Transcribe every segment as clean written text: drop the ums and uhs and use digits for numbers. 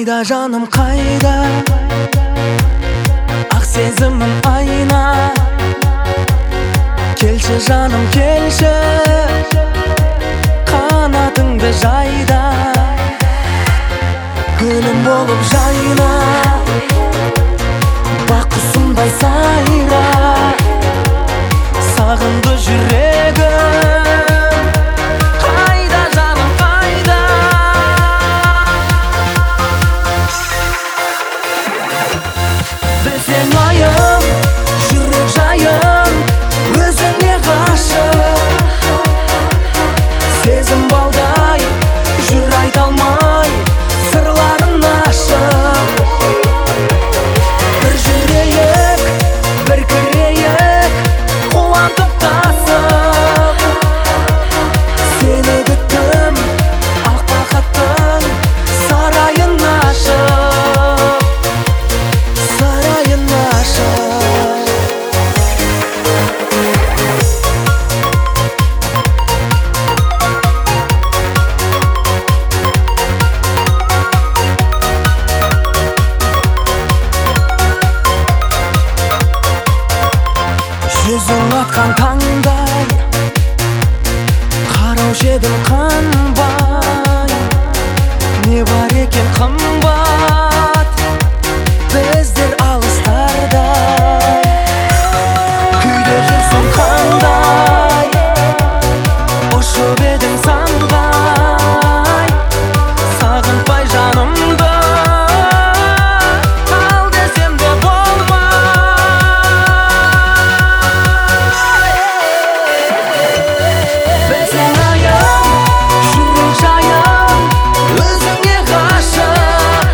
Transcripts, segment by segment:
Қайда жаным қайда, ақ сезімім айна. Келші жаным келші, қанатыңды жайда. Гүлім болып жайна, бақ құсымдай сайра. Сағынды жүрегім, қайда жаным қайда. Білсең айым, жүрек жайым, өзіңе ғашық. Сезім балдай, жүр айта алмай, сырларын ашып. Бір жүрейік, бір кірейік, қуантып тасып. Сені күттім, ақ бақыттың сарайын ашып. Сарайын ашып. Жүзің атқан таңдай, қараушы едім қанбай. Не бар екен қымбат, біздер алыстарда. Күйде жүрсің қандай, ұшып едің самғай. Сағынтпай жанымды, ал десем де болмай. Білсең айым, жүрек жайым, өзіңе ғашық.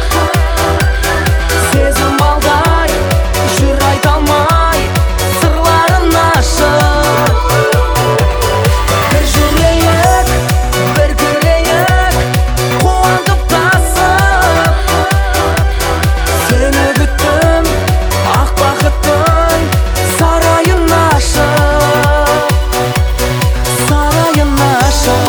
Сезім балдай, жүр айта алмай, сырларын ашып. Бір жүрейік, бір көрейік, қуантып тасып. Сені күттім, ақ бақыттың сарайын ашып. Сарайын ашып.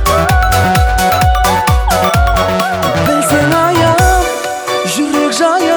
Білсең айым, жүрек жайым,